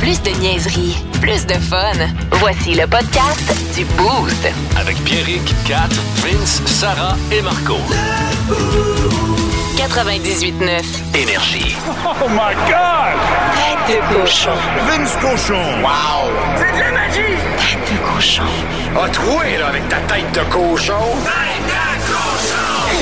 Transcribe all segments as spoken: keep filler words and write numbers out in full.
Plus de niaiserie, plus de fun. Voici le podcast du Boost. Avec Pierrick, Kat, Vince, Sarah et Marco. quatre-vingt-dix-huit neuf. Énergie. Oh my God! Tête de cochon. Vince Cochon. Wow! C'est de la magie! Tête de cochon. A troué, là, avec ta tête de cochon. Tête de cochon!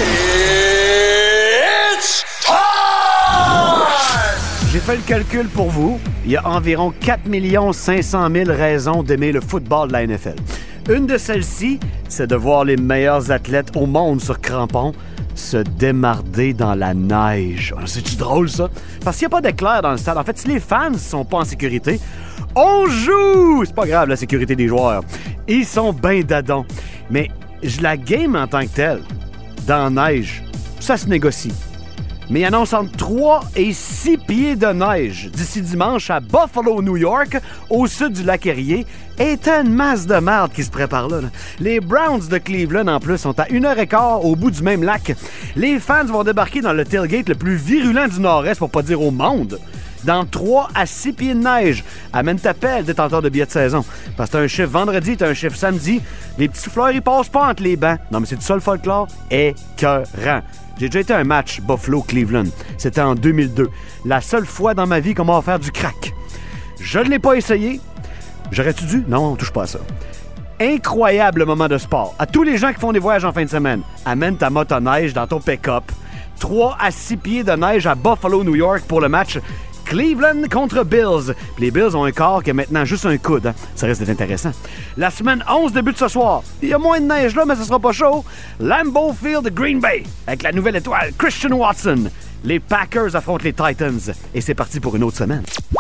It's time! J'ai fait le calcul pour vous. Il y a environ quatre millions cinq cent mille raisons d'aimer le football de la N F L. Une de celles-ci, c'est de voir les meilleurs athlètes au monde sur crampons se démarder dans la neige. Oh, c'est-tu drôle, ça? Parce qu'il n'y a pas d'éclair dans le stade. En fait, si les fans ne sont pas en sécurité, on joue! C'est pas grave, la sécurité des joueurs. Ils sont ben dadons. Mais la game en tant que telle, dans la neige, ça se négocie. Mais il annonce entre trois et six pieds de neige d'ici dimanche à Buffalo, New York, au sud du lac Erie. Et t'as une masse de merde qui se prépare là, là. Les Browns de Cleveland, en plus, sont à une heure quinze au bout du même lac. Les fans vont débarquer dans le tailgate le plus virulent du Nord-Est, pour pas dire au monde, dans trois à six pieds de neige. Amène ta pelle, détenteur de billets de saison. Parce que t'as un chiffre vendredi, t'as un chiffre samedi. Les petits souffleurs, ils passent pas entre les bancs. Non, mais c'est du seul folklore écœurant. J'ai déjà été à un match Buffalo-Cleveland. C'était en deux mille deux. La seule fois dans ma vie qu'on m'a offert du crack. Je ne l'ai pas essayé. J'aurais-tu dû? Non, on touche pas à ça. Incroyable moment de sport. À tous les gens qui font des voyages en fin de semaine, amène ta motoneige dans ton pick-up. trois à six pieds de neige à Buffalo, New York pour le match Cleveland contre Bills. Puis les Bills ont un corps qui a maintenant juste un coude. Hein? Ça risque d'être intéressant. La semaine onze débute ce soir. Il y a moins de neige là, mais ce sera pas chaud. Lambeau Field, Green Bay, avec la nouvelle étoile Christian Watson. Les Packers affrontent les Titans. Et c'est parti pour une autre semaine.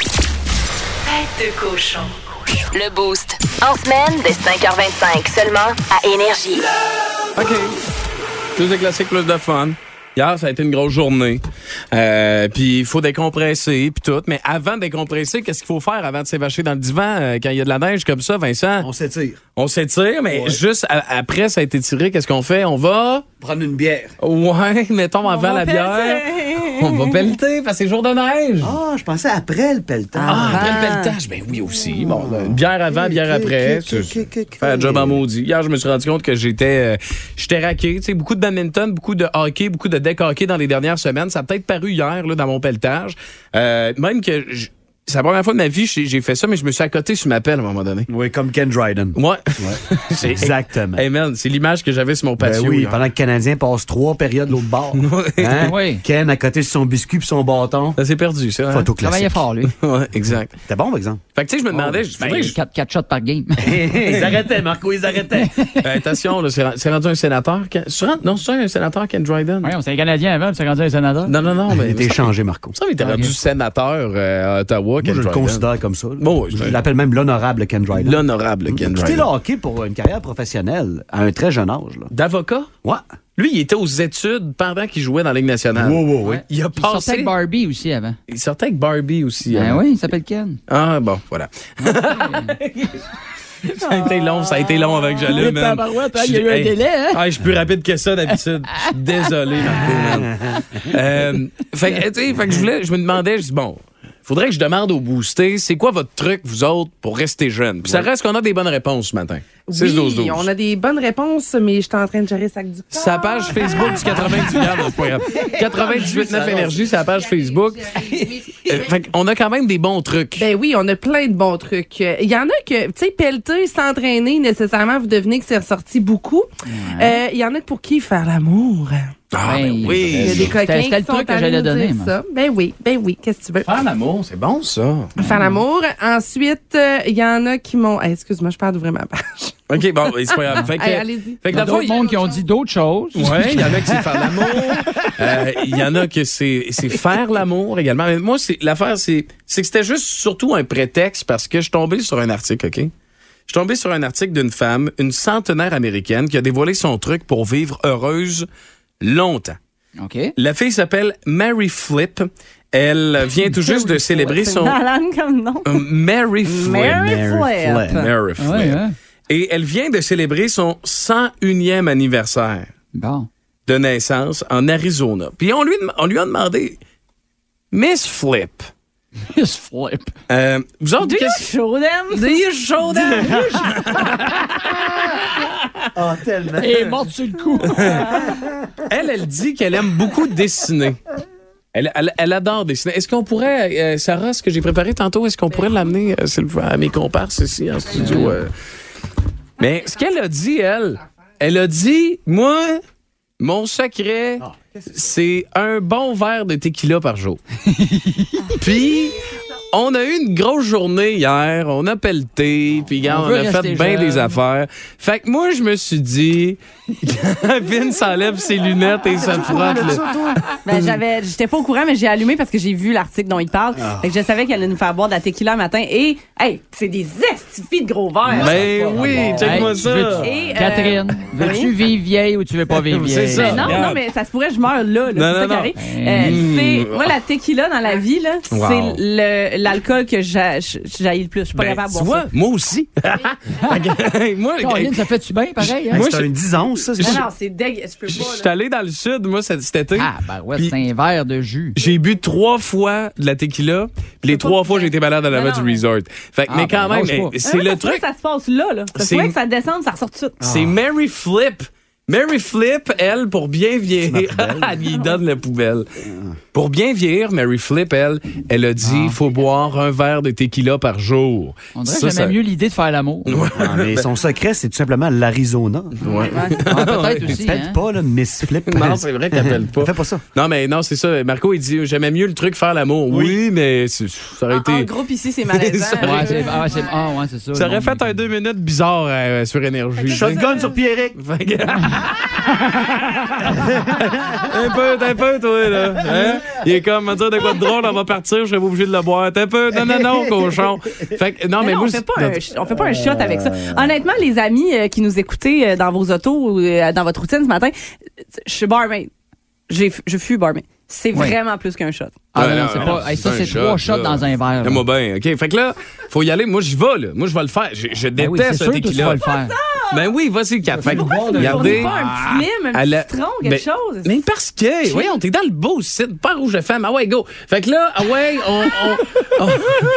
Tête de cochon. Le Boost. En semaine, dès cinq heures vingt-cinq, seulement à Énergie. OK. Plus de classiques, plus de fun. Hier, ça a été une grosse journée. Euh, puis il faut décompresser, puis tout. Mais avant de décompresser, qu'est-ce qu'il faut faire avant de s'évacher dans le divan euh, quand il y a de la neige comme ça, Vincent? On s'étire. On s'étire, mais ouais. juste à, après ça a été tiré, qu'est-ce qu'on fait? On va... Prendre une bière. Ouais, mettons avant la bière. On va pelleter, parce que c'est jour de neige. Ah, je pensais après le pelletage. Ah, après le pelletage, ben oui aussi. Bon, une bière avant, bière après. Fait un job en maudit. Hier, je me suis rendu compte que j'étais euh, j'étais raqué. Tu sais, beaucoup de badminton, beaucoup de hockey, beaucoup de deck hockey dans les dernières semaines. Ça a peut-être paru hier là, dans mon pelletage. Euh, même que... Je, c'est la première fois de ma vie que j'ai fait ça, mais je me suis accoté sur ma pelle à un moment donné. Oui, comme Ken Dryden. Ouais. ouais. C'est exactement. Hey man, c'est l'image que j'avais sur mon patio. Ben oui, hier. pendant que le Canadien passe trois périodes de l'autre bord. Hein? Oui. Ken à côté de son biscuit puis son bâton. Ça s'est perdu, ça. Photo hein? classique. Il travaillait fort, lui. Ouais, exact. C'était bon, par exemple. Fait que tu sais, je me demandais... Oh, je, ben, je... quatre, quatre shots par game. Ils arrêtaient, Marco, ils arrêtaient. Ben, attention, là, c'est rendu un sénateur. C'est rendu, non, c'est un sénateur, Ken Dryden. Oui, on c'était un Canadien avant, puis c'est rendu un sénateur. Non, non, non. Il a été échangé, Marco. Ça, il était rendu sénateur euh, à Ottawa, Ken Moi, je le Dryden. considère comme ça. Bon, je l'appelle même l'honorable Ken Dryden. L'honorable Ken Dryden. C'était le hockey pour une carrière professionnelle à un très jeune âge. D'avocat? Ouais. Lui, il était aux études pendant qu'il jouait dans la Ligue nationale. Oui, oui, oui. Il a Il passé... sortait avec Barbie aussi avant. Il sortait avec Barbie aussi. Ben hein? oui, il s'appelle Ken. Ah, bon, voilà. Ça a été long, ça a été long avant que j'allume, man. Il y a eu un délai, hein? Ah, je suis plus rapide que ça d'habitude. Je suis désolé, Marco, man. Euh, fait que, tu sais, fait que je voulais, je me demandais, je dis, bon, faudrait que je demande au boosté, c'est quoi votre truc, vous autres, pour rester jeune? Puis ça reste qu'on a des bonnes réponses ce matin. Oui, on a des bonnes réponses, mais je suis en train de gérer sac du corps. Sa page Facebook du quatre-vingt-dix-huit quatre-vingt-dix-huit neuf Énergie, c'est la page Facebook. Euh, fait qu'on a quand même des bons trucs. Ben oui, on a plein de bons trucs. Il y en a que, tu sais, pelleter, s'entraîner, nécessairement, vous devenez que c'est ressorti beaucoup. Il ouais. euh, y en a pour qui faire l'amour. Ah, ben oui. Il y a des coquins qui le sont truc que j'allais donner, ça. Ben oui, ben oui, qu'est-ce que tu veux? Faire l'amour, c'est bon, ça. Faire l'amour. Ensuite, il euh, y en a qui m'ont... Hey, excuse-moi, je perds d'ouvrir ma page. OK, bon, c'est pas grave. Fait que, hey, allez-y. Fait que il y a d'autres mondes qui ont dit d'autres choses. Oui, il y en a qui c'est faire l'amour. Il euh, y en a que c'est, c'est faire l'amour également. Mais moi, c'est, l'affaire, c'est, c'est que c'était juste surtout un prétexte parce que je suis tombé sur un article, OK? Je suis tombé sur un article d'une femme, une centenaire américaine, qui a dévoilé son truc pour vivre heureuse longtemps. OK. La fille s'appelle Mary Flip. Elle vient tout juste de célébrer son... C'est comme nom. Euh, Mary Flip. Mary Flip. Mary Flip. Ouais, ouais. Et elle vient de célébrer son cent unième anniversaire bon. de naissance en Arizona. Puis on lui, on lui a demandé, Miss Flip, Miss Flip. Euh, vous autres, Do you qu'est-ce show them? Do you show them? Ah, tellement. Elle est morte sur le coup. Elle, elle dit qu'elle aime beaucoup dessiner. Elle, elle, elle adore dessiner. Est-ce qu'on pourrait, euh, Sarah, ce que j'ai préparé tantôt, est-ce qu'on pourrait l'amener euh, s'il vous plaît, à mes comparses ici en studio? Euh? Mais ce qu'elle a dit, elle, elle a dit, moi, mon secret, c'est un bon verre de tequila par jour. Puis, on a eu une grosse journée hier, on a pelleté, puis on, on a fait bien des affaires. Fait que moi, je me suis dit, Vince enlève ses lunettes et se frotte. Ben, j'avais, j'étais pas au courant, mais j'ai allumé parce que j'ai vu l'article dont il parle. Ah. Fait que je savais qu'elle allait nous faire boire de la tequila le matin. Et, hey, c'est des estifis de gros verres. Ben oui, check-moi Hey, ça. veux-tu- Et, euh, Catherine, veux-tu oui? vivre vieille ou tu veux pas vivre vieille? C'est ça. Ben non, Regarde. non, mais ça se pourrait que je meure là. là Non, c'est ça non, qui non. arrive. Mm. Euh, c'est, moi, la tequila dans la vie, là, Wow. c'est le, l'alcool que j'a- j'haïs le plus. Je suis pas Ben, capable de tu boire vois, moi aussi. moi, Caroline, ça fait-tu bien, pareil? Hein? Moi, C'est je- un dix ans, ça. c'est ça. ça? Non, non, c'est dégueu. Je peux je pas, suis là. allé dans le sud, moi, cet, cet été. Ah, ben ouais, Puis- c'est un verre de jus. J'ai bu trois fois de la tequila, puis les pas trois bien. fois, j'ai été malade à la Non, base non, du mais- resort. Fait que, Ah, mais quand ben, même, lâche mais pas. c'est Ouais, le ça se pourrait truc. que ça se passe là, là. Ça se C'est- pourrait que ça descende, ça ressort tout de suite. C'est Mary Flip. Mary Flip, elle, pour bien vieillir, elle lui donne la poubelle. Pour bien vieillir, Mary Flip, elle, elle a dit, il faut boire un verre de tequila par jour. On dirait Ça, que j'aimais ça- mieux l'idée de faire l'amour. Ah, mais son secret, c'est tout simplement l'Arizona. Ouais. Ah, peut-être aussi. Peut-être Hein? pas, là, Miss Flip. Non, c'est vrai qu'elle appelle pas. Fais pas ça. Non, mais non, c'est ça. Marco, il dit, j'aimais mieux le truc faire l'amour. Oui, mais c'est- ça aurait En, en été... groupe ici, c'est malaisant. Ça Ouais, c'est ah, ouais, c'est ah, ouais, c'est ça. Ça aurait Non, fait mais- un deux minutes bizarre euh, sur Énergie. Shotgun sur Pierrick. Fait que- un peu, t'es un peu, toi, là. Hein? Il est comme, me dire de quoi de drôle, on va partir, je serais pas obligé de le boire. T'es un peu, non, non, non, cochon. Fait que, non, mais, Mais non, moi, on fait pas un, on fait pas un shot avec ça. Honnêtement, les amis euh, qui nous écoutaient euh, dans vos autos ou euh, dans votre routine ce matin, euh, je suis barmaid. J'ai, je fus barmaid. C'est Oui. vraiment plus qu'un shot. Ah, Ouais, non, non, c'est non, pas. Hey, ça, un c'est shot, trois shots là. dans un verre. là. Aime-moi bien, OK? Fait que là, faut y aller. Moi, j'y vais, là. Moi, je vais le faire. Je, je Ben oui, déteste c'est le sûr que tu tequila. vas le faire. Ben oui, vas-y, Kat. Fait que, Pourquoi tu ne regardez. fournis pas un petit lime, un à petit la- citron, quelque Ben, chose? Mais parce que, voyons, t'es dans le beau site, pas rouge de femme. Ah ouais, go. Fait que là, ah ouais, on. on,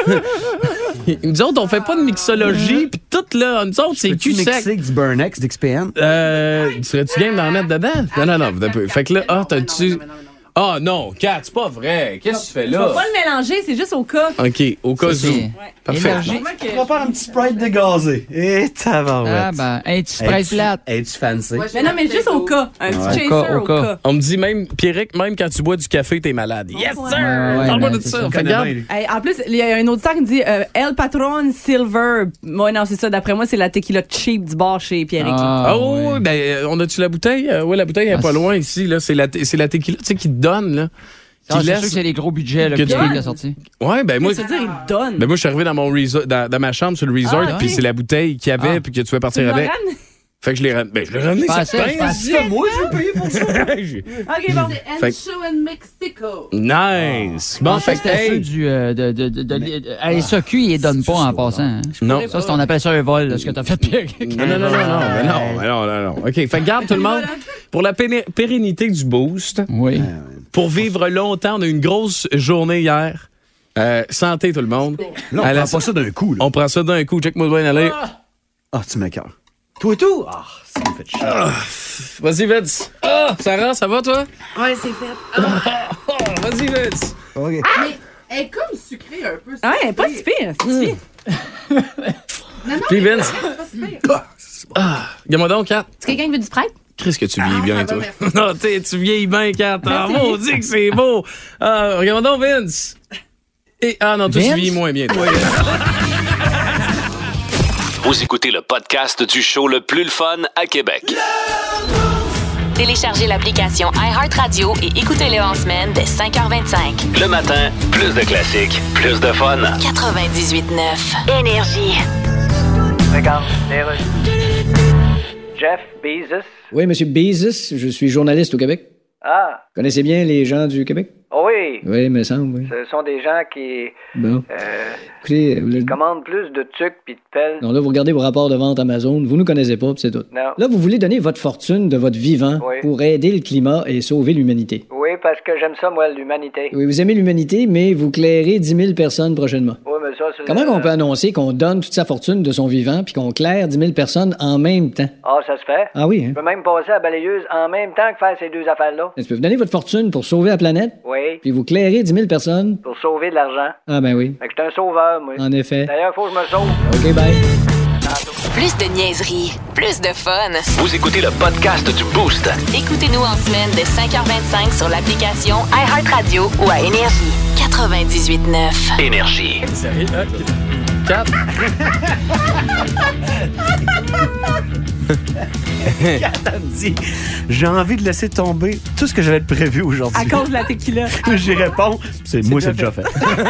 on- nous autres, on fait pas de mixologie, pis tout là, nous autres, c'est Tu cul sec. mixer du Burnex d'X P N? Euh, serais-tu game d'en mettre dedans? Non, non, non, un peu. Fait que là, ah, t'as-tu. Ah non, Kat, c'est pas vrai. Qu'est-ce que tu fais On va là? pas le mélanger, c'est juste au cas. OK, au cas Ça, où. c'est- Parfait. Énergie. On va faire un petit Sprite dégazé. Et tabarouette. Ah, ben, un petit spray plate. Es-tu fancy? Mais non, mais juste au cas. Un petit Au chaser cas, au au cas. cas. On me dit même, Pierrick, même quand tu bois du café, t'es malade. Yes, sir! Ouais, ouais, Parle-moi ben, de c'est ça. ça. Fait que regarde. Hey, en plus, il y a un auditeur qui me dit euh, El Patron Silver. Ouais, non, c'est ça. D'après moi, c'est la tequila cheap du bar chez Pierrick. Ah, Oh, ouais. ben, euh, on a-tu la bouteille? Euh, ouais, la bouteille est Ah, pas c'est- loin ici, là. C'est la, t- c'est la tequila, tu sais, qui te donne, là. Ah, Qui c'est laisse- sûr que c'est les gros budgets là, Que que tu Pierrick peux- a sorti. Ouais, ben, moi. Ça veut dire, il donne. Ben, moi, je suis arrivé dans mon resort, dans, dans ma chambre sur le resort, Ah, puis ok. c'est la bouteille qu'il y avait, Ah. puis que tu veux Tu partir l'as avec. ramené? Fait que je l'ai ramené. Ben, je l'ai ramené, Je ça pensais- je pensais- Moi, je vais payer pour ça. J'ai- OK, bon. Fait que- in Mexico. Nice! Bon, En fait, fait que, c'était ceux hey, du. Euh, de, de, de, de- de- à S A Q, ils les donnent pas en passant. hein. non. Ça, c'est, on appelle ça un vol, là, ce que t'as fait, Pierrick. Non, non, non, non, non, mais non, mais non, non, non. OK, fait que garde tout le monde. Pour la péné- pérennité du boost, Oui. pour vivre longtemps, on a eu une grosse journée hier. Euh, santé, tout le monde. Là, on À la- prend pas ça d'un coup. Là. On prend ça d'un coup. Check-moi bien aller. Ah, tu m'écoeures. Tout et tout? Ah, ça me fait chier. Vas-y, Vince. Ah, Sarah, ça va, toi? Ouais, c'est fait. Oh, vas-y, Vince. OK. Mais elle est comme sucrée un peu. Ah ouais, pas si pire. C'est si pire. Puis, Vince. Ah, regarde-moi donc, Kat. Est-ce que quelqu'un veut du Sprite? Chris, que tu vieillis Ah, bien, ça toi. va, Non, t'sais, tu vieillis bien, Kat. Ah, maudit que c'est beau. Ah, regarde-moi donc, Vince. Et, ah non, toi, tu Vince? vieillis moins bien, toi. Vous écoutez le podcast du show le plus le fun à Québec. Téléchargez l'application iHeartRadio et écoutez-le en semaine dès cinq heures vingt-cinq. Le matin, plus de classiques, plus de fun. quatre-vingt-dix-huit neuf. Énergie. Regarde, les rues. Jeff Bezos. Oui, Monsieur Bezos, je suis journaliste au Québec. Ah, Connaissez bien les gens du Québec? oui. Oui, me semble, oui. Ce sont des gens qui Bon. euh, Écoutez, vous le- commandent plus de tucs pis de pelles. non, là, vous regardez vos rapports de vente Amazon, vous nous connaissez pas, puis c'est tout. Non. Là, vous voulez donner votre fortune de votre vivant Oui. pour aider le climat et sauver l'humanité. Oui, parce que j'aime ça, moi, l'humanité. Oui, vous aimez l'humanité, mais vous clairez dix mille personnes prochainement. Oui, mais ça, c'est... Comment on peut annoncer qu'on donne toute sa fortune de son vivant puis qu'on claire dix mille personnes en même temps? Ah, ça se fait. Ah oui, hein? Je peux même passer à la balayeuse en même temps que faire ces deux affaires-là. Est-ce que vous donnez votre fortune pour sauver la planète? Oui. Puis vous clairez dix mille personnes? Pour sauver de l'argent. Ah ben oui. Fait que je suis un sauveur, moi. En effet. D'ailleurs, faut que je me sauve. OK, bye. Plus de niaiserie, plus de fun. Vous écoutez le podcast du Boost. Écoutez-nous en semaine de cinq heures vingt-cinq sur l'application iHeartRadio ou à Énergie. quatre-vingt-dix-huit neuf. Énergie. Sérieux? quatre. Kat, elle me dit, j'ai envie de laisser tomber tout ce que j'avais prévu aujourd'hui. À cause de la tequila. J'y réponds, c'est moi, c'est déjà fait.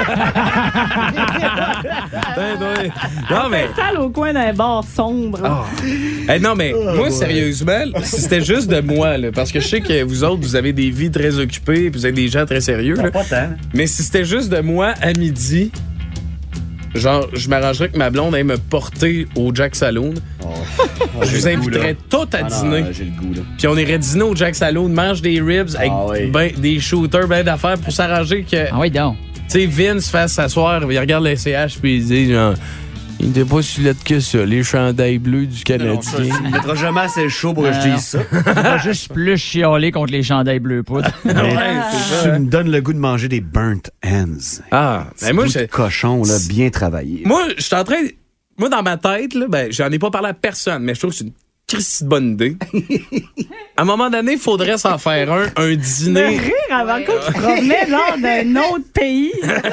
Non, mais. S'installe au coin d'un bar sombre. Oh. Hey, non, mais Oh, moi, ouais. sérieusement, si c'était juste de moi, là, parce que je sais que vous autres, vous avez des vies très occupées, puis vous êtes des gens très sérieux. Là. Pas tant. Mais si c'était juste de moi à midi, genre, je m'arrangerais que ma blonde aille me porter au Jack Saloon. Oh. Je vous inviterais tout à Ah non, dîner. j'ai le goût, là. Puis on irait dîner au Jack Saloon, mange des ribs avec Ah oui. ben, des shooters, ben d'affaires pour s'arranger que, Ah oui, donc. tu sais, Vince fasse s'asseoir, il regarde le C H puis il dit genre, il n'était pas si laid que ça, les chandails bleus du Canadien. Non, ça, tu ne mettras jamais assez chaud pour que je te dise ça. On va juste plus chialer contre les chandails bleu poudre. Mais c'est tu ça. me donnes le goût de manger des burnt ends. Ah, ben moi, Bout de c'est- cochon, là, bien travaillé. moi, je suis en train. Moi, dans ma tête, là, ben, j'en ai pas parlé à personne, mais je trouve que c'est une Christy de bonne idée. À un moment donné, il faudrait s'en faire un, un De dîner. rire avant qu'on se promenait genre d'un autre pays.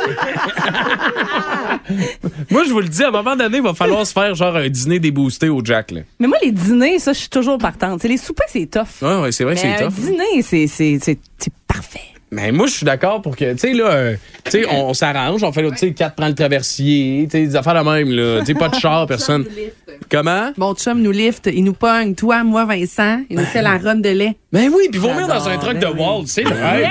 Moi, je vous le dis, à un moment donné, il va falloir se faire genre un dîner déboosté au Jack. Là. Mais moi, les dîners, ça, je suis toujours partante. C'est les soupers, c'est tough. Ouais, ouais, c'est vrai que Mais c'est un tough. dîner, c'est, c'est, c'est, c'est parfait. Mais moi, je suis d'accord pour que, tu sais, là, euh, tu sais, on, on s'arrange, on fait, tu sais, quatre prend le traversier, tu sais, des affaires de même, là. Tu sais, pas de char, personne. Comment? Mon chum nous lift, il nous pogne, toi, moi, Vincent, il nous fait la run de lait. Ben oui, puis vomir dans un truck de Walt, c'est vrai.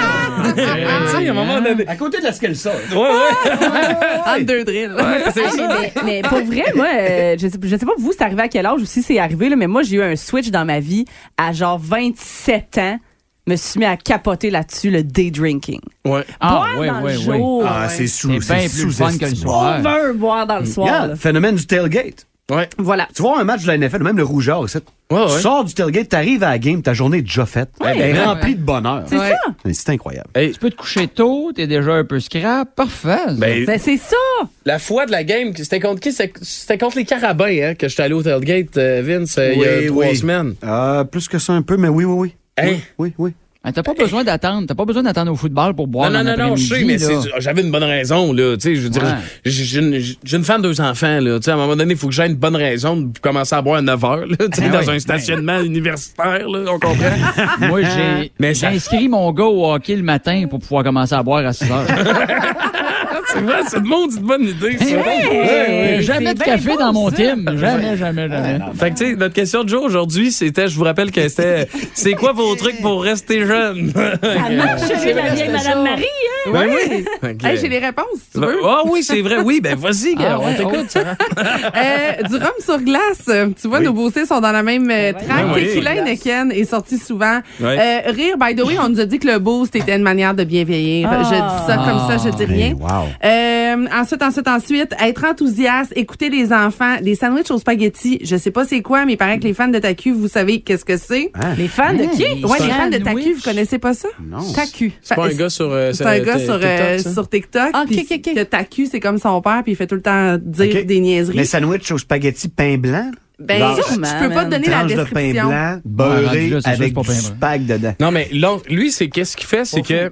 Tu sais, à un moment donné. À côté de la Skelsa. Ouais, ouais. Entre deux drills. C'est Hey, ça. mais, mais pour vrai, moi, euh, je, sais, je sais pas vous, c'est arrivé à quel âge ou si c'est arrivé, là, mais moi, j'ai eu un switch dans ma vie à genre vingt-sept ans. Me suis mis à capoter là-dessus, le day drinking. Ouais. Ah, boire ouais, dans ouais, le ouais. jour. Ah, c'est sous, C'est bien plus le fun que le soir. Over boire dans le soir. Yeah, là. phénomène du tailgate. Ouais. Voilà. Tu vois un match de la N F L, même le rougeur, c'est. Ouais, ouais. Tu sors du tailgate, t'arrives à la game, ta journée est déjà faite. Elle est ouais, remplie ouais. de bonheur. C'est Ouais. ça. Mais c'est incroyable. Hey, Tu peux te coucher tôt, t'es déjà un peu scrap. Parfait. ça. ben, Ben, c'est ça. la fois de la game, c'était contre qui? C'était c'était contre les Carabins, hein, que j'étais allé au tailgate, euh, Vince, euh, il y a Oui, trois oui. semaines. Euh, plus que ça un peu, mais oui, oui, oui. Hein? Oui, oui, oui. Ah, t'as pas besoin d'attendre. T'as pas besoin d'attendre au football pour boire. Non, non, en non, non, je sais, mais après-midi, c'est- là. j'avais une bonne raison, là. Tu sais, je veux dire, Ouais. j'ai j'ai une, j'ai une femme, deux enfants, là. Tu sais, à un moment donné, il faut que j'aie une bonne raison de commencer à boire à neuf heures, là. Tu sais, Ah dans oui. un stationnement universitaire, là. On comprend? Moi, j'ai Mais j'ai ça- inscrit mon gars au hockey le matin pour pouvoir commencer à boire à six heures. C'est vrai, c'est de maudite bonne idée, ça. Eh oui, Hey, jamais c'est de bien café bon, dans mon ça. team. Jamais, jamais, jamais. Fait que, tu sais, notre question de jour aujourd'hui, c'était, je vous rappelle que c'était, c'est quoi vos trucs pour rester jeune? Ça marche chez la vieille Madame Marie, hein? Ben oui. Ok. Hey, j'ai les réponses, si tu Ben, veux. Ah oui, c'est vrai. Oui, ben vas-y, gars, Ah on ouais, t'écoute. Sarah. Euh, du rhum sur glace. Euh, Tu vois, Oui. nos boostés sont dans la même euh, track. Ben oui. Tequila Heineken est sorti souvent. Ouais. Euh, rire, by the way, on nous a dit que le boost était une manière de bien vieillir. Ah. Je dis ça comme ça, je dis rien. Hey, wow. Euh, ensuite, ensuite, ensuite, être enthousiaste, écouter les enfants, des sandwichs aux spaghettis. Je sais pas c'est quoi, mais il paraît que les fans de T A Q, vous savez qu'est-ce que c'est. Hein? Les fans de qui? Ouais, les fans de T A Q, sandwich. vous connaissez pas ça? Non. Tacu. C'est pas un gars sur. euh, C'est un gars t- sur, TikTok, euh, ça? sur TikTok. Ah, puis ok, ok, ok. Que T A Q, c'est comme son père, puis il fait tout le temps dire Ok. des niaiseries. Les sandwichs au spaghetti pain blanc. Ben, Genre, sûrement, je peux pas te donner la tranche de pain description. blanc, Ouais, beurré, rendu là, c'est avec juste pas du pain blanc. spag dedans. Non, mais l'on- lui, c'est qu'est-ce qu'il fait, c'est que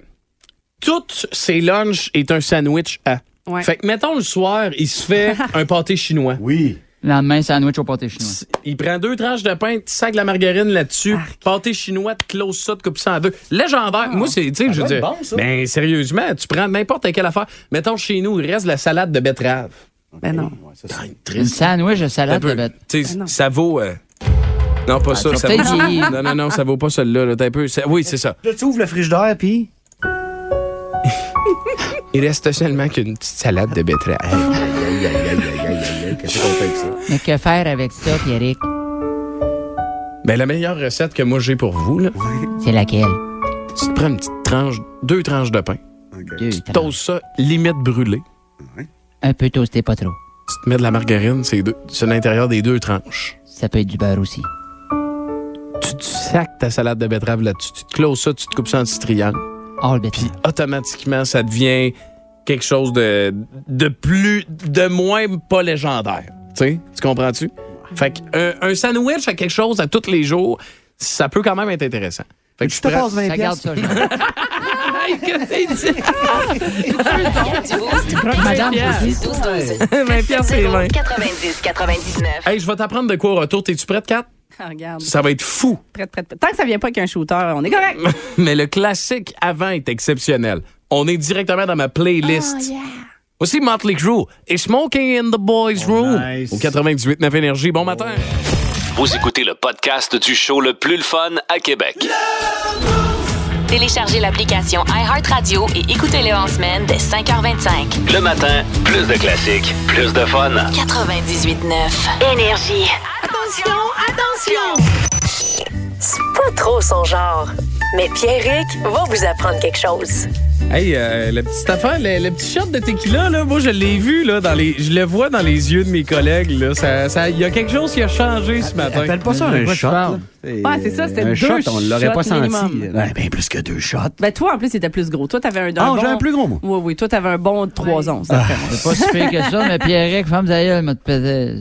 tous ses lunchs est un sandwich à. Ouais. Fait que, mettons, le soir, il se fait un pâté chinois. Oui. Le lendemain, sandwich au pâté chinois. Il prend deux tranches de pain, petit sac de la margarine là-dessus, pâté chinois, tu closes ça, tu coupes ça en deux. Légendaire. Moi, c'est, tu sais, je veux doit dire. être bon, ça. Ben, sérieusement, tu prends n'importe quelle affaire. Mettons, chez nous, il reste de la salade de betterave. Ben non. Ouais, ça, c'est- Ah, Une triste. sandwich de Un salade peu. de bête. Tu sais, Ben non. ça vaut. euh, Non, pas ça. tu vas ça peut-être vaut- vieillir. Non, non, non, ça vaut pas celle-là. Là, t'as un peu. ça- Oui, c'est ça. Là, tu ouvres le frigidaire, puis... Il reste seulement qu'une petite salade de betterave. Aïe, aïe, aïe, aïe, aïe, aïe, aïe, qu'est-ce qu'on fait avec ça? Mais que faire avec ça, Pierrick? Ben, la meilleure recette que moi j'ai pour vous, là, C'est laquelle? Tu te prends une petite tranche, deux tranches de pain. Deux Tu tranches. toastes ça, limite brûlé. Un peu toasté, pas trop. Tu te mets de la margarine, c'est, deux, c'est l'intérieur des deux tranches. Ça peut être du beurre aussi. Tu te sacs ta salade de betterave là-dessus. Tu te closes ça, tu te coupes ça en petits triangles. All better. Puis automatiquement, ça devient quelque chose de, de plus, de moins pas légendaire. Tu sais, tu comprends-tu? Fait qu'un un sandwich à quelque chose à tous les jours, ça peut quand même être intéressant. Fait que Je te prends- passe vingt Ça garde piastres. ça, Jean. Du boost. Madame, six douze douze. vingt piastres, c'est vingt. quatre-vingt-dix quatre-vingt-dix-neuf. Hey, je vais t'apprendre de quoi au retour. T'es-tu prête, Kat? Ah, regarde. Ça va être fou. Prête, prête, prête. Tant que ça vient pas avec un shooter, on est correct. Mais le classique avant est exceptionnel. On est directement dans ma playlist. Oh, yeah. Aussi Motley Crue et Smoking in the Boys Room nice. au quatre-vingt-dix-huit neuf Énergie. Bon matin. Vous écoutez le podcast du show le plus le fun à Québec. Téléchargez l'application iHeartRadio et écoutez-le en semaine dès cinq heures vingt-cinq. Le matin, plus de classiques, plus de fun. quatre-vingt-dix-huit neuf. Énergie. Attention, attention! C'est pas trop son genre. Mais Pierrick va vous apprendre quelque chose. Hey, euh, la petite affaire, le, le petit shot de tequila, là, moi, je l'ai vu, là, dans les, je le vois dans les yeux de mes collègues, là. Ça, ça, il y a quelque chose qui a changé ce matin. Appelle pas ça un Quoi tu shot. parles? là. Ouais, c'est ça, c'était un deux shot, on l'aurait shots pas senti. minimum. Ouais, bien plus que deux shots. Ben, toi, en plus, c'était plus gros. Toi, t'avais un, un Ah, bon... j'ai un plus gros, moi. Oui, oui. Toi, t'avais un bon trois onces. d'après moi. C'est pas si pire que ça, mais Pierrick, femme d'ailleurs, m'a te pété.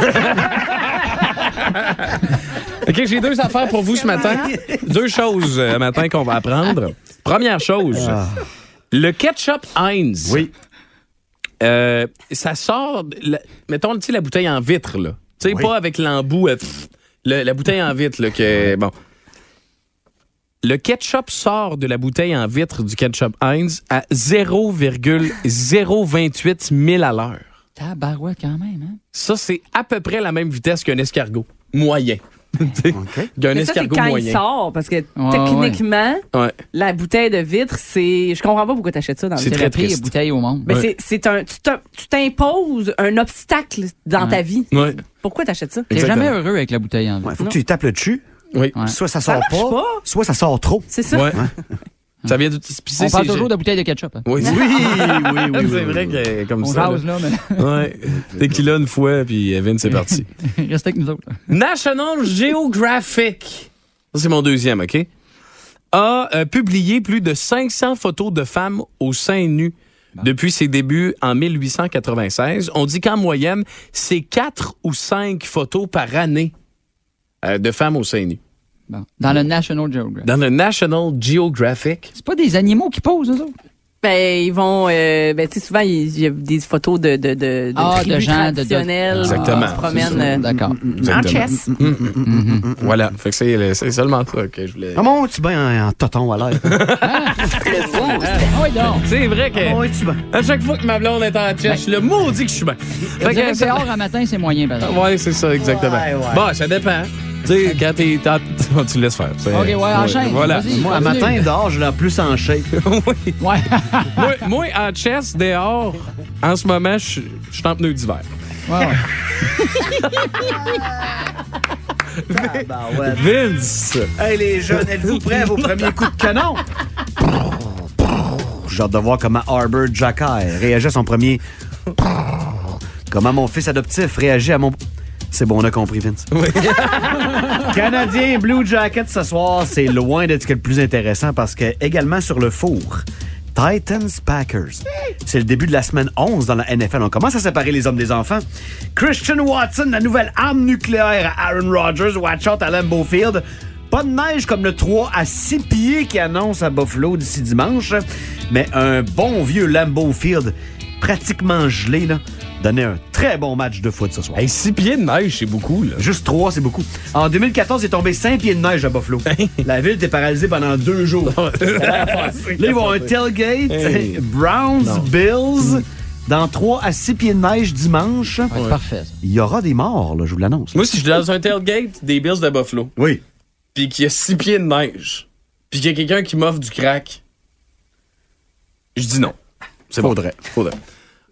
OK, j'ai deux affaires pour vous ce matin. Deux choses euh, matin qu'on va apprendre. Première chose, le ketchup Heinz. Oui. Euh, ça sort, de la- mettons, tu sais, la bouteille en vitre, là. Tu sais, Oui. pas avec l'embout, euh, pff, le- la bouteille en vitre, là, que, bon. Le ketchup sort de la bouteille en vitre du ketchup Heinz à zéro virgule zéro vingt-huit mille à l'heure. Tabarouette quand même, hein? Ça, c'est à peu près la même vitesse qu'un escargot moyen. Tu sais, qu'un Mais ça, c'est escargot quand il moyen. sort, parce que Ouais, techniquement, Ouais. la bouteille de vitre, c'est... Je comprends pas pourquoi t'achètes ça dans le C'est C'est très la pire triste. bouteille au monde. Mais Ouais. c'est, c'est un... Tu t'im- tu t'imposes un obstacle dans ta vie. Ouais. Pourquoi t'achètes ça? T'es Exactement. jamais heureux avec la bouteille en vie. Ouais, faut que tu y tapes le dessus. Oui. Ouais. Soit ça Ça sort marche pas, pas. soit ça sort trop. C'est ça? Ouais. Ça vient de. puis c'est- On parle c'est- toujours de bouteille de ketchup. Hein. Oui, Oui, oui, oui, oui. c'est vrai que comme On ça. jase, là, mais là. Ouais. Tequila une fois, puis Evan, c'est parti. reste avec nous autres. National Geographic, ça c'est mon deuxième, OK? A euh, publié plus de cinq cents photos de femmes au sein nu depuis ses débuts en mille huit cent quatre-vingt-seize. On dit qu'en moyenne, c'est quatre ou cinq photos par année euh, de femmes au sein nu. Bon. Dans le National Geographic. Dans le National Geographic. C'est pas des animaux qui posent, eux autres? Ben, ils vont... euh, ben, tu sais, souvent, il y a des photos de, de, de, de Ah, de tribus gens, de- de- traditionnelles. Exactement. qui se promènent euh, D'accord. en Exactement. chess. Voilà. Fait que c'est, le- c'est seulement ça que je voulais. Comment es-tu bien en, en toton à l'air? Le boost. Ah oui, donc. C'est vrai que Comment es-tu bien? à chaque fois que ma blonde est en chest, je suis le maudit que je suis bien. Je Fait dirais que que dehors un matin, c'est moyen, par exemple. Ouais, c'est ça, exactement. Ouais, ouais. Bon, ça dépend. Tu sais, quand t'es. t'as- Tu le laisses faire. C'est- OK, ouais, enchaîne. Voilà. Vas-y, Moi, un continue. matin, dehors, je l'ai plus en shape. Oui. Ouais. moi, moi, en chest, dehors, en ce moment, je suis- je suis en pneu d'hiver. ouais, ouais. Ben ouais. Vince! Hey les jeunes, êtes-vous prêts à vos premiers coups de canon? J'ai hâte de voir comment Arbor Jackay réagit à son premier... Comment mon fils adoptif réagit à mon... C'est bon, on a compris, Vince. Canadien Blue Jacket ce soir, c'est loin d'être ce qui est le plus intéressant parce que également sur le four, Titans Packers. C'est le début de la semaine onze dans la N F L. On commence à séparer les hommes des enfants. Christian Watson, la nouvelle arme nucléaire à Aaron Rodgers. Watch out à Lambeau Field. Pas de neige comme le trois à six pieds qui annonce à Buffalo d'ici dimanche, mais un bon vieux Lambeau Field pratiquement gelé, là, donnait un très bon match de foot ce soir. Hey, six pieds de neige, c'est beaucoup, là. Juste trois, c'est beaucoup. En deux mille quatorze, il est tombé cinq pieds de neige à Buffalo. La ville était paralysée pendant deux jours. Là, ils vont un tailgate, Hey. Browns, Non. Bills, dans trois à six pieds de neige dimanche. Ouais, c'est parfait, ça. Il y aura des morts, là, je vous l'annonce. Moi, si je suis dans un tailgate des Bills de Buffalo, Oui. puis qu'il y a six pieds de neige, puis qu'il y a quelqu'un qui m'offre du crack, je dis non. C'est Faudrait. Bon. Faudrait.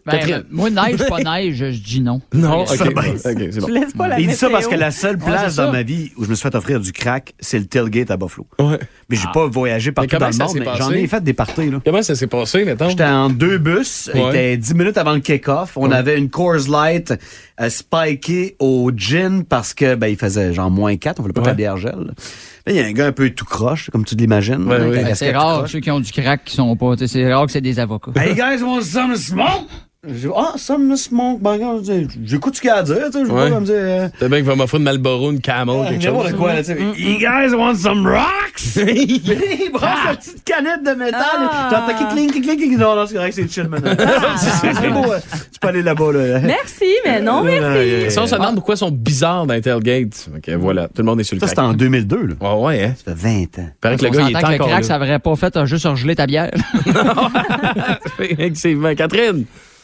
Ben, Catherine. moi, neige, pas neige, je dis non. Non, Ça OK. va. OK, c'est bon. Je laisse pas la Il dit ça météo. parce que la seule place c'est ça. dans ma vie où je me suis fait offrir du crack, c'est le tailgate à Buffalo. Ouais. Mais j'ai pas voyagé partout comment dans le ça monde, s'est mais passé? j'en ai fait des parties, là. Comment ça s'est passé, mettons? J'étais en deux bus. Il Ouais. était dix minutes avant le kick-off. On avait une Coors Light euh, spikée au gin parce que ben il faisait genre moins quatre. On voulait pas que Ouais. la bière gèle. Là, il y a un gars un peu tout croche, comme tu l'imagines. Ouais, là, oui. avec la Ben, c'est casquette tout rare, croche. ceux qui ont du crack qui sont pas. tu sais, C'est rare que c'est des avocats. Hey guys, want some smoke? Je dis, ah, some smoke. Ben, regarde, je dis, j'écoute ce qu'il y a à dire. Tu sais, je Ouais. vois comme dire. euh, T'as bien qu'il va m'offrir une Marlboro, une Camel, quelque n'importe chose. quoi, là, tu sais. You guys want some rocks? Il brasse sa petite canette de métal. Ah. T'as attaqué clink, clink, clink. Non, non, c'est correct, c'est chill maintenant. C'est c'est beau. euh, Tu peux aller là-bas, là. Merci, mais non, merci. Ça, on se demande pourquoi ils sont bizarres dans les tailgates. OK, voilà. Tout le monde est sur le Ça, c'était en deux mille deux, là. Ah ouais, hein? Ça fait vingt ans. Paraît que le On gars, il est s'entend que le encore crack, là. ça aurait pas fait euh, juste surgeler ta bière. Effectivement. Catherine?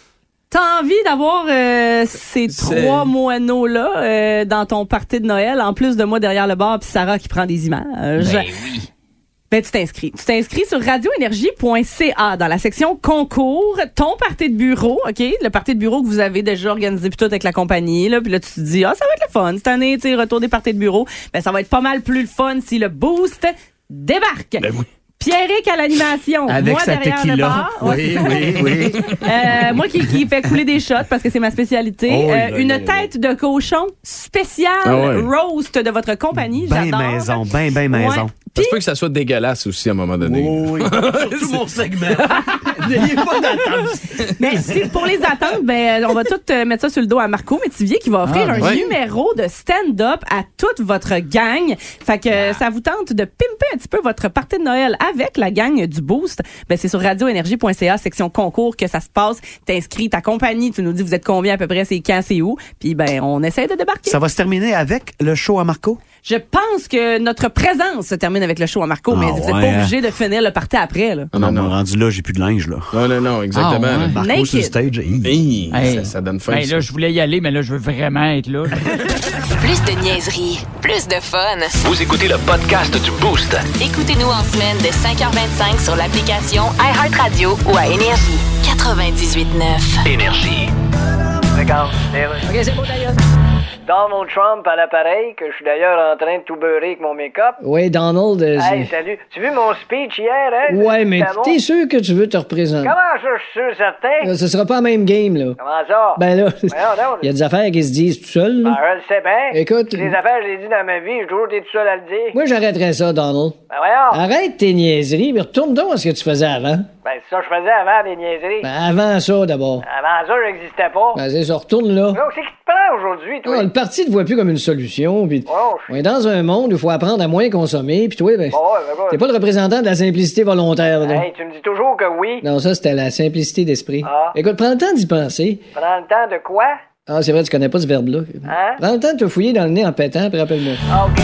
T'as envie d'avoir euh, ces C'est- trois moineaux-là euh, dans ton party de Noël, en plus de moi derrière le bar puis Sarah qui prend des images. Ben oui. Ben, tu t'inscris. Tu t'inscris sur radioénergie point c a dans la section concours, ton party de bureau, OK? Le party de bureau que vous avez déjà organisé puis tout avec la compagnie, là. Puis là, tu te dis, ah, ça va être le fun. Cette année, tu sais, retour des parties de bureau. Ben, ça va être pas mal plus le fun si le boost débarque. Ben oui. Pierrick à l'animation. Avec moi sa derrière le tequila. bar. Ouais, Oui, oui, oui. euh, moi qui, qui fait couler des shots parce que c'est ma spécialité. Oh, Euh, oui, une oui, oui. tête de cochon spéciale Ah ouais. roast de votre compagnie. Ben J'adore. maison, ben, ben maison. Ouais. Ça se peut que ça soit dégueulasse aussi à un moment donné. Oui, surtout mon segment. N'ayez pas d'attente. Mais si- pour les attentes, ben, on va tout euh, mettre ça sur le dos à Marco Métivier qui va offrir Ah, un ouais. numéro de stand-up à toute votre gang. Fait que euh, ça vous tente de pimper un petit peu votre party de Noël avec la gang du Boost. Ben, c'est sur radioénergie point c a, section concours, que ça se passe. T'inscris ta compagnie, tu nous dis vous êtes combien à peu près, c'est quand, c'est où. Puis ben, on essaie de débarquer. Ça va se terminer avec le show à Marco? Je pense que notre présence se termine avec le show à Marco, Ah mais vous n'êtes ouais, pas hein? obligé de finir le party après. Là. Non, Non, non, non, non. rendu là, j'ai plus de linge, là. Non, non, non, exactement. Ah, ouais. Marco Naked. sur le stage. hi. Hey, Hey. ça, ça donne faim. Ben ça. là, je voulais y aller, mais là, je veux vraiment être là. Plus de niaiserie, plus de fun. Vous écoutez le podcast du Boost. Écoutez-nous en semaine de cinq heures vingt-cinq sur l'application iHeartRadio ou à Énergie. quatre-vingt-dix-huit neuf. Énergie. Regarde, les rues. OK, c'est beau, d'ailleurs. Donald Trump à l'appareil, que je suis d'ailleurs en train de tout beurrer avec mon make-up. Oui, Donald. euh, Hey, c'est- salut. Tu as vu mon speech hier, hein? ouais, mais C'était bon? t'es sûr que tu veux te représenter? Comment ça, je suis sûr, certain? Euh, Ce sera pas la même game, là. Comment ça? Ben là, Voyons donc. il y a des affaires qui se disent tout seul. Ben, là. je le sais bien. Écoute- Les affaires, je l'ai dit dans ma vie, j'ai toujours été tout seul à le dire. Moi, j'arrêterais ça, Donald. Ben, voyons. Arrête tes niaiseries, mais retourne donc à ce que tu faisais avant. Ben, c'est ça que je faisais avant, des niaiseries. Ben, avant ça, d'abord. Avant ça, je n'existais pas. Ben, c'est ça, retourne là. Donc, c'est qui te prend aujourd'hui, toi? Ah, le parti te voit plus comme une solution. Puis Oh, je- on est dans un monde où il faut apprendre à moins consommer. Puis toi, ben, Bon, ouais, ben, t'es pas le représentant de la simplicité volontaire. Là. Hey, tu me dis toujours que oui. Non, ça, c'était la simplicité d'esprit. Ah. Écoute, prends le temps d'y penser. Prends le temps de quoi? Ah, c'est vrai, tu connais pas ce verbe-là. Hein? Prends le temps de te fouiller dans le nez en pétant, puis rappelle-moi. OK.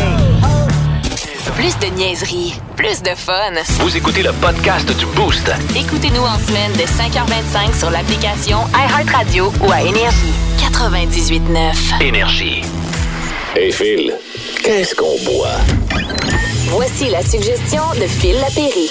Plus de niaiserie, plus de fun. Vous écoutez le podcast du Boost. Écoutez-nous en semaine de cinq heures vingt-cinq sur l'application iHeartRadio ou à Énergie. quatre-vingt-dix-huit neuf. Énergie. Hey Phil, qu'est-ce qu'on boit? Voici la suggestion de Phil Lapéry.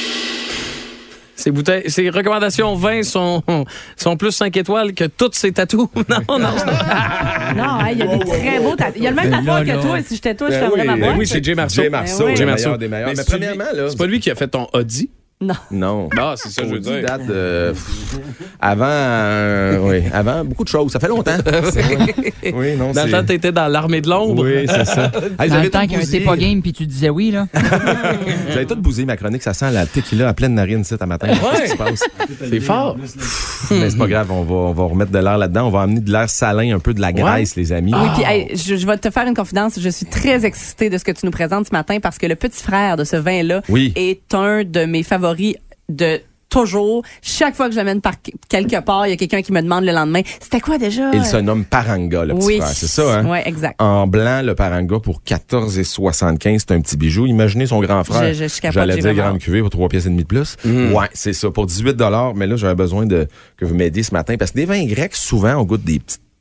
Ces bouteilles, ces recommandations vin sont, sont plus cinq étoiles que toutes ces tatous. Non, non. Non, hein, il y a des très beaux tatouages. Il y a le même Ben tatouage là, que là. toi, et si j'étais toi, je Ben fermerais oui, ma ben boîte. Oui, c'est Jay Marceau. Jay Marceau, Ben oui. le Marceau. meilleur des meilleurs. Mais, c'est pas premièrement, lui- là... c'est pas lui qui a fait ton Audi. Non. Non. Ah, c'est ça, je veux Audi dire. date de... pff, Avant, euh, oui, avant beaucoup de choses. Ça fait longtemps. C'est- oui, non, Dans le c'est... temps, t'étais dans l'armée de l'ombre. Oui, c'est ça. Hey, vous Dans avez le temps tout qu'un bousillé. t'es pas game puis tu disais oui, là. Vous avez tout bousillé ma chronique. Ça sent la tequila à pleine narine, ça, à matin. Qu'est-ce qui se passe? C'est fort. Mais c'est pas grave, on va, on va remettre de l'air là-dedans. On va amener de l'air salin, un peu de la graisse, les amis. Oui, puis hey, je, je vais te faire une confidence. Je suis très excitée de ce que tu nous présentes ce matin parce que le petit frère de ce vin-là Oui. est un de mes favoris de toujours. Chaque fois que je l'amène par quelque part, il y a quelqu'un qui me demande le lendemain, c'était quoi déjà? Il se nomme Paranga, le petit Oui. frère. C'est ça, hein? Oui, exact. En blanc, le Paranga, pour quatorze et soixante-quinze, c'est un petit bijou. Imaginez son grand frère. Je- je suis capable, J'allais j'ai dire vraiment grande hâte. cuvée pour trois pièces et demie de plus. Ouais, c'est ça. Pour dix-huit dollars. Mais là, j'avais besoin de que vous m'aidiez ce matin. Parce que des vins grecs, souvent, on goûte des petites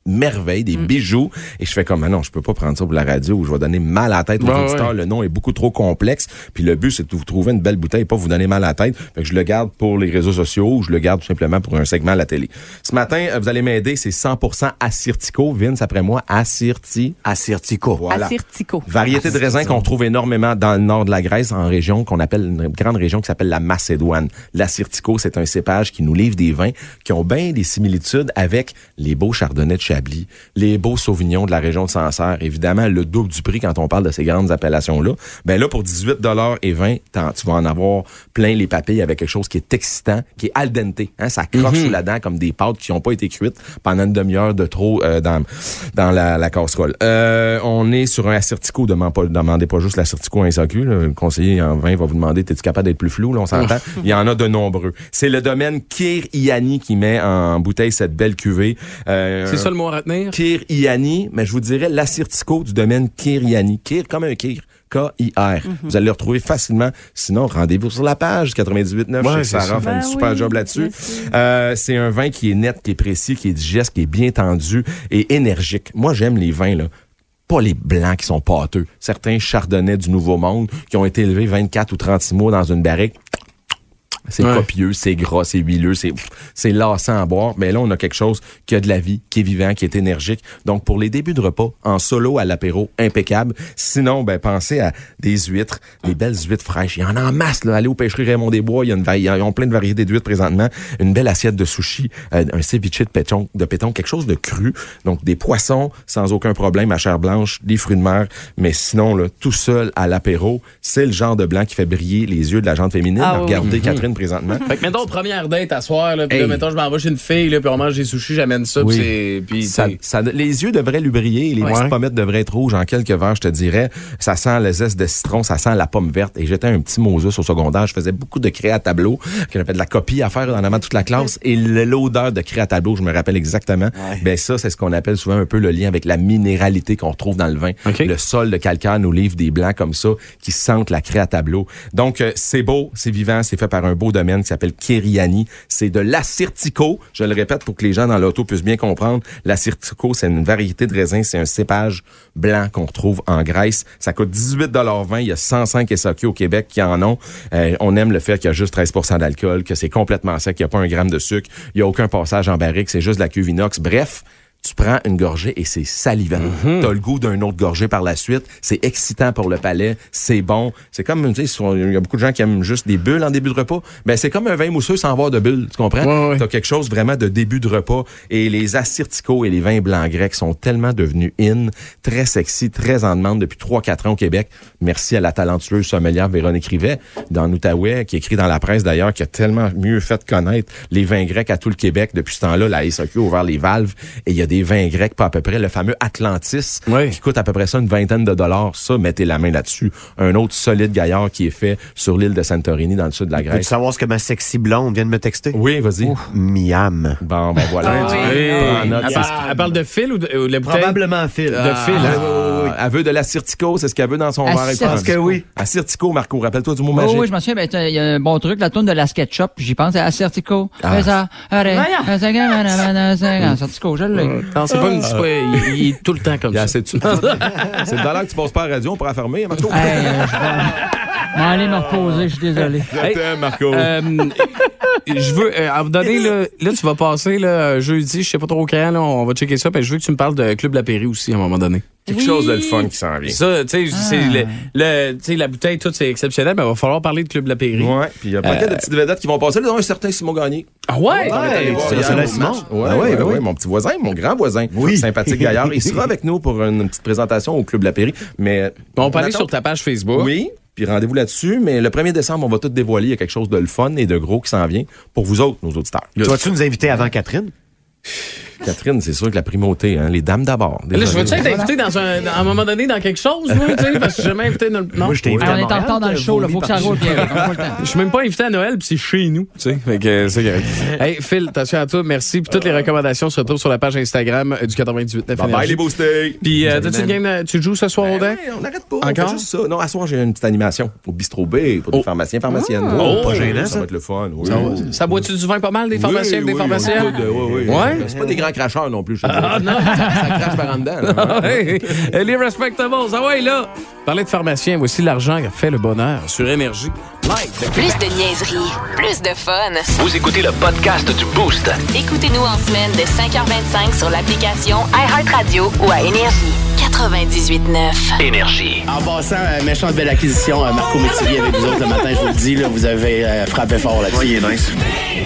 merveilles, des Mm. bijoux. Et je fais comme, ah non, je peux pas prendre ça pour la radio où je vais donner mal à la tête aux Ouais, auditeurs. ouais. Le nom est beaucoup trop complexe. Puis le but, c'est de vous trouver une belle bouteille et pas vous donner mal à la tête. Fait que je le garde pour les réseaux sociaux ou je le garde tout simplement pour un segment à la télé. Ce matin, euh, vous allez m'aider, c'est cent pour cent Assyrtiko. Vince, après moi, Assyrti. Assyrtiko. Voilà. Assyrtiko. Variété de raisin qu'on trouve énormément dans le nord de la Grèce, en région qu'on appelle une grande région qui s'appelle la Macédoine. L'Assyrtiko, c'est un cépage qui nous livre des vins qui ont bien des similitudes avec les beaux chardonnays de Chablis, les beaux sauvignons de la région de Sancerre. Évidemment, le double du prix quand on parle de ces grandes appellations-là. Ben là, pour dix-huit dollars et vingt, t'en- tu vas en avoir plein les papilles avec quelque chose qui est excitant, qui est al dente. Hein, ça croque Mm-hmm. sous la dent comme des pâtes qui n'ont pas été cuites pendant une demi-heure de trop euh, dans, dans la, la casserole. Euh, on est sur un Assyrtiko. Demandez pas, demandez pas juste l'Assyrtiko à un S A Q. Là. Le conseiller en vin va vous demander, t'es-tu capable d'être plus flou? Là, on s'entend. Il y en a de nombreux. C'est le domaine Kir-Iani qui met en bouteille cette belle cuvée. Euh, C'est ça le mot à retenir? Kir-Iani, mais je vous dirais l'Assyrtiko du domaine Kir-Iani. Kir comme un Kir. K I R. Mm-hmm. Vous allez le retrouver facilement. Sinon, rendez-vous sur la page quatre-vingt-dix-huit neuf. Ouais, Je sais que c'est Sarah ça. fait un Ben super oui, job là-dessus. merci. Euh, c'est un vin qui est net, qui est précis, qui est digeste, qui est bien tendu et énergique. Moi, j'aime les vins, là. Pas les blancs qui sont pâteux. Certains chardonnays du Nouveau Monde qui ont été élevés vingt-quatre ou trente-six mois dans une barrique. C'est Ouais. copieux, c'est gras, c'est huileux, c'est c'est lassant à boire. Mais là, on a quelque chose qui a de la vie, qui est vivant, qui est énergique. Donc, pour les débuts de repas, en solo à l'apéro, impeccable. Sinon, ben pensez à des huîtres, des belles huîtres fraîches. Il y en a en masse, là. Allez au pêcherie Raymond Desbois, il y a une va- ils ont plein de variétés d'huîtres présentement. Une belle assiette de sushi, euh, un ceviche de péton, de péton, quelque chose de cru. Donc, des poissons sans aucun problème à chair blanche, des fruits de mer. Mais sinon, là, tout seul à l'apéro, c'est le genre de blanc qui fait briller les yeux de la gente féminine. Ah oui, Regardez oui. Catherine présentement. Fait que, mettons, première date à soir, là, puis Hey. là, mettons, je m'en vais chez une fille, là, puis on mange des sushis, j'amène ça, Oui. puis c'est... Puis, Ça, t'sais, ça, les yeux devraient lui briller, les Ouais. petites pommettes devraient être rouges en quelques verres, je te dirais. Ça sent le zeste de citron, ça sent la pomme verte. Et j'étais un petit Moses au secondaire, je faisais beaucoup de créa tableau, qu'on appelle de la copie à faire en avant toute la classe. Et le- l'odeur de créa tableau, je me rappelle exactement. Ben ça, c'est ce qu'on appelle souvent un peu le lien avec la minéralité qu'on retrouve dans le vin. OK. Le sol de calcaire nous livre des blancs comme ça qui sentent la créa tableau. Donc, euh, c'est beau, c'est vivant, c'est fait par un beau domaine qui s'appelle Kiriani. C'est de l'Assyrtiko. Je le répète pour que les gens dans l'auto puissent bien comprendre. L'Assyrtiko, c'est une variété de raisin. C'est un cépage blanc qu'on retrouve en Grèce. Ça coûte dix-huit dollars vingt. Il y a cent cinq S A Q au Québec qui en ont. Euh, on aime le fait qu'il y a juste treize pour cent d'alcool, que c'est complètement sec, qu'il n'y a pas un gramme de sucre, il n'y a aucun passage en barrique, c'est juste de la cuve inox. Bref, tu prends une gorgée et c'est salivant. Mm-hmm. T'as le goût d'une autre gorgée par la suite. C'est excitant pour le palais. C'est bon. C'est comme, tu sais, il y a beaucoup de gens qui aiment juste des bulles en début de repas. Ben, c'est comme un vin mousseux sans avoir de bulles. Tu comprends? Ouais, ouais. T'as quelque chose vraiment de début de repas. Et les Assyrtiko et les vins blancs grecs sont tellement devenus in, très sexy, très en demande depuis trois quatre ans au Québec. Merci à la talentueuse sommelière Véronique Rivet dans l'Outaouais, qui écrit dans la presse d'ailleurs, qui a tellement mieux fait connaître les vins grecs à tout le Québec. Depuis ce temps-là, la S A Q a ouvert les valves et il y a des vins grecs, pas à peu près le fameux Atlantis, Oui. qui coûte à peu près ça une vingtaine de dollars. Ça, mettez la main là-dessus. Un autre solide gaillard qui est fait sur l'île de Santorini, dans le sud de la Veux-tu Grèce. savoir ce que ma sexy blonde vient de me texter? Oui, vas-y. Miam. Bon, ben voilà. Ah Tu oui. prends note, Elle, c'est parle, elle parle de fil ou de, ou de la bouteille? Probablement Phil. De fil, hein? Ah, elle veut de l'Assyrtiko, c'est ce qu'elle veut dans son verre. Assyrtiko. Elle Parce que oui. Assyrtiko, Marco, rappelle-toi du mot Oh, magique. oui, je m'en souviens, ben, il y a un bon truc, la tourne de la SketchUp, j'y pense, c'est Assyrtiko. Ah. Fais ça, arrête, Voyons. Assyrtiko, je l'ai. Non, c'est pas une petite fois, il, il est tout le temps comme Il y a ça. assez de- C'est le dollar que tu passes pas à la radio, on pourra fermer, Marco. Hey, euh, je vais m'en aller me reposer, je suis désolé. Je t'aime, Marco. Euh, je veux, euh, à vous donner, là, là, tu vas passer, là, jeudi, je sais pas trop quand, là, on va checker ça, puis je veux que tu me parles de Club Lapéry aussi, à un moment donné. Quelque chose de le fun qui s'en vient. Ça, tu sais, c'est Ah. le, le- tu sais, la bouteille, tout, c'est exceptionnel, mais il va falloir parler de Club Lapéry. Ouais, puis il y a plein de petites vedettes qui vont passer. Là, dont un certain Simon Gagné. Ah ouais? On est allé tu voir sais, hier c'est la au Simon. match. Ouais, Ah ouais, ouais, ben ouais, oui. mon petit voisin, mon grand voisin. Oui. Sympathique gaillard. Il sera avec nous pour une petite présentation au Club Lapéry. Mais. On peut aller attend- sur ta page Facebook. Oui. Puis rendez-vous là-dessus. Mais le premier décembre, on va tout dévoiler. Il y a quelque chose de le fun et de gros qui s'en vient pour vous autres, nos auditeurs. Tu vas-tu nous inviter avant Catherine? Catherine, c'est sûr que la primauté, hein, les dames d'abord. Là, je Désolé. veux-tu être invité dans un, à un moment donné dans quelque chose, moi, tu sais, parce que je suis jamais invité dans le. Non. Moi, je t'ai Hey, invité on à est en Montréal, retard dans le t'as show, il vomi faut que ça par- roule, Pierre. On a pas le temps. Je suis même pas invité à Noël, puis c'est chez nous, tu sais. Fait que euh, c'est correct. Hey, Phil, attention à toi, merci. Puis toutes les recommandations se retrouvent sur la page Instagram euh, du quatre-vingt-dix-huit neuf Bye bye, les boostés. Puis, euh, t'as-tu une game, euh, tu joues ce soir au Ben deck? ouais, on n'arrête pas. Encore? On fait juste ça. Non, à soir, j'ai une petite animation au Bistrot B pour des Oh. pharmaciens, pharmaciennes. Oh, pas gênant, ça. ça. va être le fun. Oui. Ça, ça boit-tu du vin pas mal, des Oui, pharmaciens, des oui, pharmaciens? on écoute, euh, oui, oui. Ouais? C'est pas des grands grand cracheur non plus. Je te dirais. Ah non, ça, ça crache par en dedans. Là. Ah, ouais. Les Respectables, ah ouais, là. Parler de pharmacien, voici l'argent qui fait le bonheur sur Énergie. Live. Plus de niaiserie, plus de fun. Vous écoutez le podcast du Boost. Écoutez-nous en semaine de cinq heures vingt-cinq sur l'application iHeartRadio ou à Énergie. quatre-vingt-dix-huit neuf. Énergie. En passant, euh, méchante belle acquisition, euh, Marco Métivier avec vous autres le matin, je vous le dis, là, vous avez euh, frappé fort là-dessus. Oui, il est nice.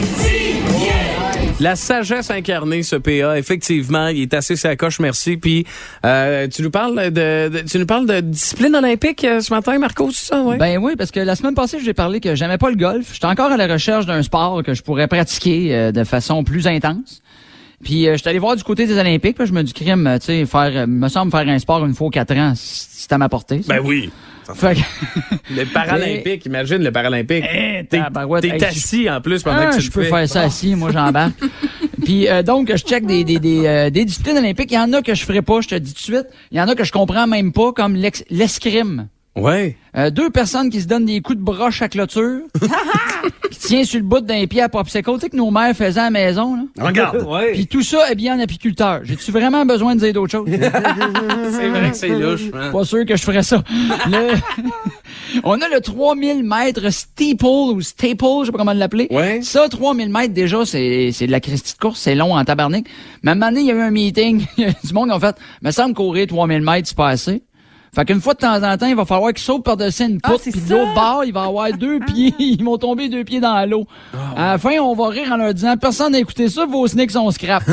La sagesse incarnée, ce P A, effectivement, il est assez sacoche, merci. Puis euh, tu nous parles de, de tu nous parles de discipline olympique euh, ce matin, Marco, c'est ça, ouais? Ben oui, parce que la semaine passée, je j'ai parlé que j'aimais pas le golf. J'étais encore à la recherche d'un sport que je pourrais pratiquer euh, de façon plus intense. Puis euh, je suis allé voir du côté des Olympiques, puis je me dis crime, tu sais, faire, euh, me semble faire un sport une fois aux quatre ans, c'est à ma portée. Ça. Ben oui. Fait que... Le Paralympique, imagine le Paralympique. Hey, t'es tabarouette, t'es hey, assis en plus pendant ah, que tu je le peux fais. faire ça assis, moi j'embarque. Puis euh, donc je check des des des, euh, des disciplines olympiques, il y en a que je ferais pas, je te dis tout de suite. Il y en a que je comprends même pas, comme l'ex- l'escrime. Ouais. Euh, deux personnes qui se donnent des coups de broche à clôture, qui tient sur le bout d'un pied à popsicle, tu sais que nos mères faisaient à la maison. Là. Regarde. Ouais. Puis tout ça est bien en apiculteur. J'ai-tu vraiment besoin de dire d'autres choses? C'est vrai que c'est louche, man. Pas sûr que je ferais ça. Le... On a le trois mille mètres steeple ou staple, je sais pas comment l'appeler. Ouais. Ça, trois mille mètres, déjà, c'est, c'est de la christie de course, c'est long en tabarnak. Mais à un moment donné, il y a eu un meeting, du monde qui a fait, me semble courir trois mille mètres, c'est pas assez. Fait qu'une fois de temps en temps, il va falloir qu'il saute par-dessus une poutre, Ah, puis de l'autre bord, il va avoir deux pieds, ils vont tomber deux pieds dans l'eau. Oh. À la fin, on va rire en leur disant, personne n'a écouté ça, vos sneaks sont scrap.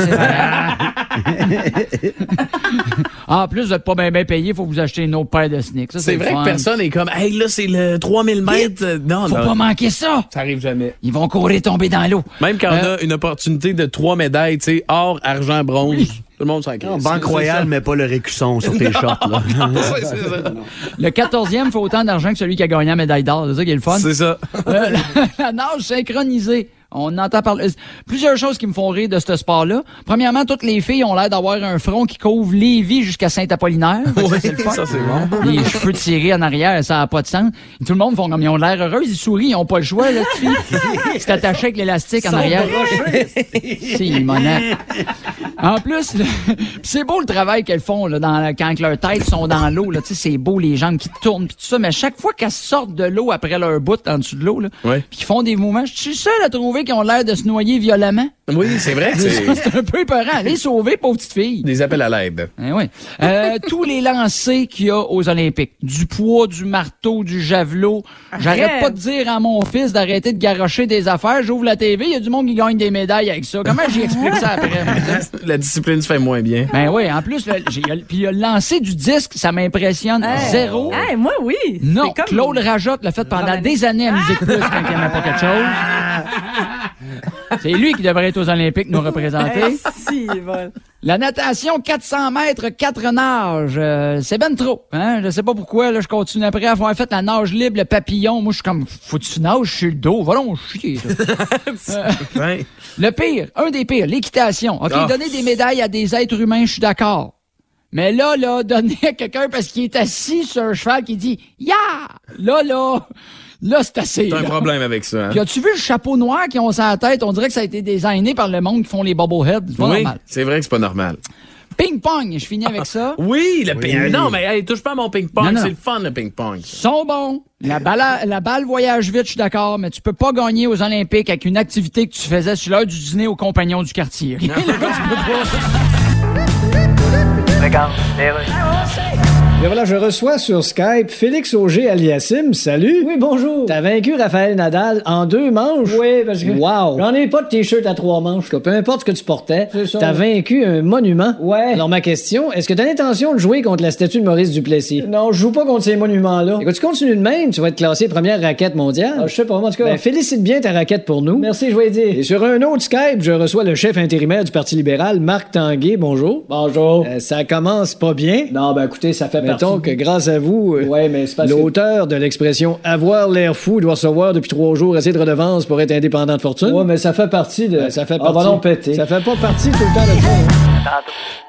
En plus, vous êtes pas bien bien payé, faut vous acheter une autre paire de sneaks. Ça, C'est, c'est vrai fun. que personne est comme, hey, là, c'est le trois mille mètres. Non, Faut non. pas manquer ça. Ça arrive jamais. Ils vont courir tomber dans l'eau. Même quand Euh, on a une opportunité de trois médailles, tu sais, or, argent, bronze, tout le monde s'en crée. Non, Banque Royale, mais pas le récusson sur tes shorts. Là. Ouais, c'est ça. Le quatorzième fait autant d'argent que celui qui a gagné la médaille d'or. C'est ça qui est le fun. C'est ça. Euh, la, la nage synchronisée. On entend parler. Plusieurs choses qui me font rire de ce sport-là. Premièrement, toutes les filles ont l'air d'avoir un front qui couvre Lévis jusqu'à Saint-Apollinaire. Ouais, c'est le fun. ça, c'est bon. Les cheveux tirés en arrière, ça n'a pas de sens. Et tout le monde font comme ils ont l'air heureux, ils sourient, ils n'ont pas le choix, là, cette fille. C'est attaché avec l'élastique en arrière. C'est monnaie. En plus, le... c'est beau le travail qu'elles font là, dans... quand leurs têtes sont dans l'eau. Là, c'est beau les jambes qui tournent puis tout ça. Mais chaque fois qu'elles sortent de l'eau après leur bout en dessous de l'eau, là, ouais. puis qu'ils font des mouvements, je suis seul à trouver qu'ils ont l'air de se noyer violemment. Oui, c'est vrai que c'est... C'est un peu épeurant. Allez sauver, pauvre petite fille. Des appels à l'aide. Eh oui. Euh, tous les lancers qu'il y a aux Olympiques. Du poids, du marteau, du javelot. J'arrête Arrête. pas de dire à mon fils d'arrêter de garrocher des affaires. J'ouvre la T V, il y a du monde qui gagne des médailles avec ça. Comment j'y explique ça après? Moi? La discipline se fait moins bien. Ben oui, en plus, le, j'ai, puis le lancer du disque, ça m'impressionne Hey. zéro. Hey, moi, oui. Non, C'est comme- Claude Rajotte l'a fait pendant Romanesque. des années à Musique Plus quand il n'aimait pas quelque chose. C'est lui qui devrait être aux Olympiques nous représenter. Hey, si, bon. La natation quatre cents mètres, quatre nages, euh, c'est ben trop. Hein? Je sais pas pourquoi, là, je continue après à avoir fait la nage libre, le papillon. Moi, je suis comme, faut que tu nages sur le dos. Va donc chier. euh, Ouais. le pire, un des pires, l'équitation. OK, Ah. donner des médailles à des êtres humains, je suis d'accord. Mais là, là, donner à quelqu'un parce qu'il est assis sur un cheval qui dit « Ya! » Là, là, là, c'est assez. T'as un là. problème avec ça, hein? Puis as-tu vu le chapeau noir qu'ils ont sur la tête? On dirait que ça a été designé par le monde qui font les bobbleheads. C'est pas Oui, normal. c'est vrai que c'est pas normal. Ping-pong, je finis avec ça. Oui, le ping-pong. Non, mais hey, touche pas à mon ping-pong. Non, non. C'est le fun, le ping-pong. Sont bons. La balle, à- la balle voyage vite, je suis d'accord, mais tu peux pas gagner aux Olympiques avec une activité que tu faisais sur l'heure du dîner aux compagnons du quartier. Là, tu peux pas. Regarde, les rues. Et voilà, je reçois sur Skype Félix Auger-Aliassime. Salut. Oui, bonjour. T'as vaincu Raphaël Nadal en deux manches? Oui, parce que... Wow. J'en ai pas de t-shirt à trois manches. Peu importe ce que tu portais, t'as vaincu un monument. Ouais. Alors ma question, est-ce que t'as l'intention de jouer contre la statue de Maurice Duplessis? Non, je joue pas contre ces monuments-là. Écoute, tu continues de même, tu vas être classé première raquette mondiale. Ah, je sais pas, en tout cas. Ben, félicite bien ta raquette pour nous. Merci, je vais dire. Et sur un autre Skype, je reçois le chef intérimaire du Parti libéral, Marc Tanguay. Bonjour. Bonjour. Euh, ça commence pas bien. Non, ben écoutez, ça fait Mettons que grâce à vous, euh, ouais, mais c'est l'auteur de l'expression « avoir l'air fou » doit recevoir depuis trois jours assez de redevances pour être indépendant de fortune. Ouais, mais ça fait partie de... Ben, ça fait partie... Ah, va péter. Ça fait pas partie tout le temps de ça. Hein. Tantôt.